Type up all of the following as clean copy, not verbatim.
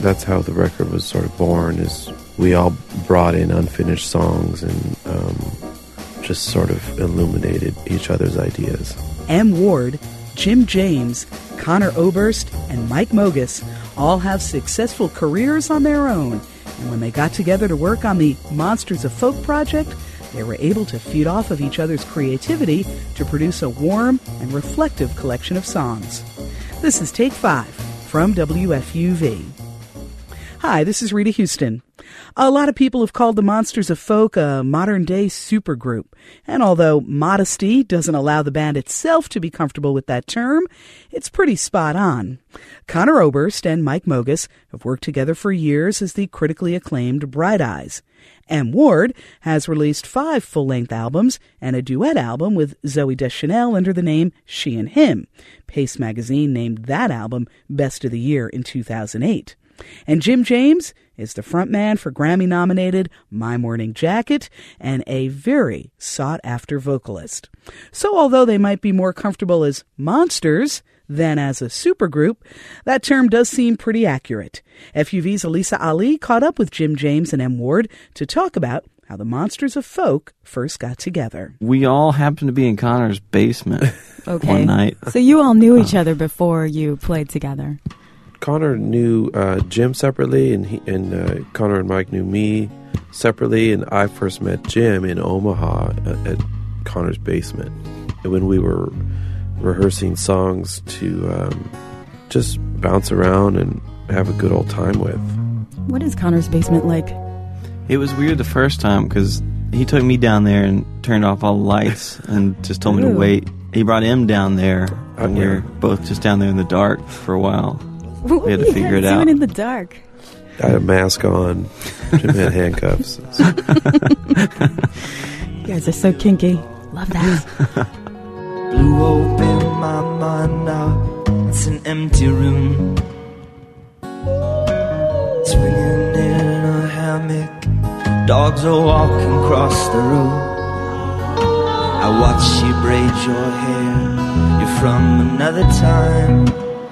That's how the record was sort of born, is we all brought in unfinished songs and just sort of illuminated each other's ideas. M. Ward, Jim James, Conor Oberst, and Mike Mogis all have successful careers on their own. And when they got together to work on the Monsters of Folk project, they were able to feed off of each other's creativity to produce a warm and reflective collection of songs. This is Take 5 from WFUV. Hi, this is Rita Houston. A lot of people have called the Monsters of Folk a modern-day supergroup. And although modesty doesn't allow the band itself to be comfortable with that term, it's pretty spot on. Conor Oberst and Mike Mogis have worked together for years as the critically acclaimed Bright Eyes. M. Ward has released 5 full-length albums and a duet album with Zooey Deschanel under the name She and Him. Pace magazine named that album Best of the Year in 2008. And Jim James is the frontman for Grammy-nominated My Morning Jacket and a very sought-after vocalist. So although they might be more comfortable as monsters than as a supergroup, that term does seem pretty accurate. FUV's Elisa Ali caught up with Jim James and M. Ward to talk about how the Monsters of Folk first got together. We all happened to be in Conor's basement one night. So you all knew each other before you played together? Conor knew Jim separately, and Conor and Mike knew me separately, and I first met Jim in Omaha at Conor's basement. And when we were rehearsing songs to just bounce around and have a good old time with. What is Conor's basement like? It was weird the first time because he took me down there and turned off all the lights and just told me to wait. He brought him down there, and we were both just down there in the dark for a while. We had to figure it out. Doing in the dark. I had a mask on. Jim had handcuffs. You guys are so kinky. Love that. Blew open my mind now. It's an empty room. Swinging in a hammock. Dogs are walking across the road. I watch you braid your hair. You're from another time.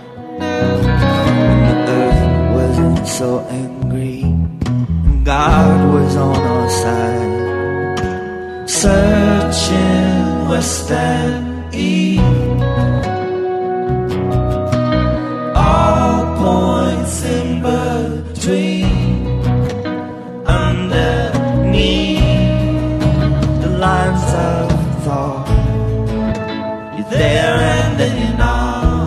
When the earth wasn't so angry and God was on our side. Searching west and east, all points in between, underneath the lines of thought. You're there and then you're not.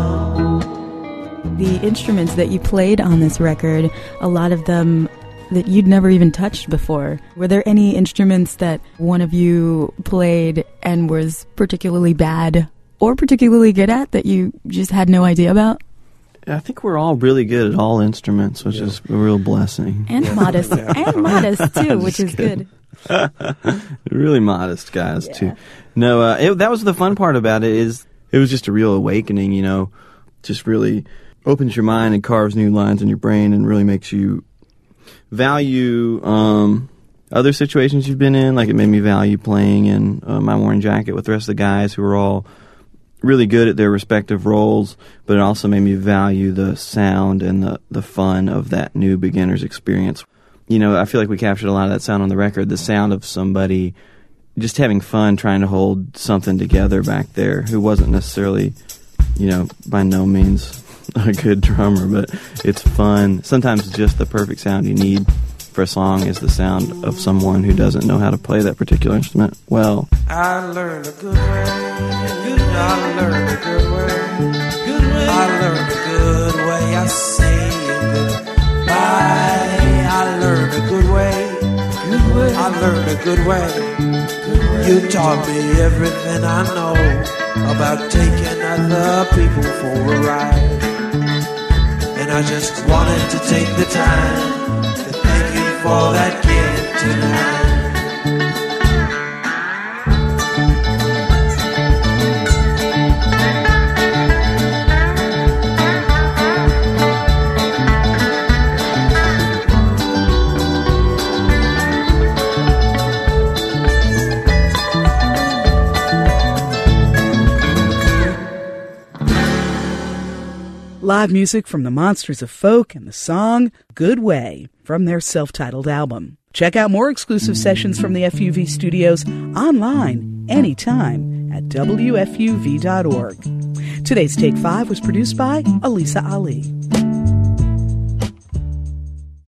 The instruments that you played on this record, a lot of them that you'd never even touched before. Were there any instruments that one of you played and was particularly bad or particularly good at that you just had no idea about? I think we're all really good at all instruments, which is a real blessing. And modest. And modest, too, which is good. Really modest guys, too. No, that was the fun part about it, is it was just a real awakening, you know, just really opens your mind and carves new lines in your brain and really makes you value other situations you've been in. Like, it made me value playing in My Morning Jacket with the rest of the guys who were all really good at their respective roles, but it also made me value the sound and the fun of that new beginner's experience. You know, I feel like we captured a lot of that sound on the record, the sound of somebody just having fun trying to hold something together back there who wasn't necessarily, you know, by no means a good drummer, but it's fun. Sometimes just the perfect sound you need for a song is the sound of someone who doesn't know how to play that particular instrument well. I learned a good way. I learned a good way. I learned a good way. I say goodbye. I learned a good way. I learned a good way. You taught me everything I know about taking other people for a ride. And I just wanted to take the time to thank you for that gift tonight. live music from the Monsters of Folk and the song Good Way from their self-titled album. Check out more exclusive sessions from the FUV studios online anytime at WFUV.org. Today's Take 5 was produced by Elisa Ali.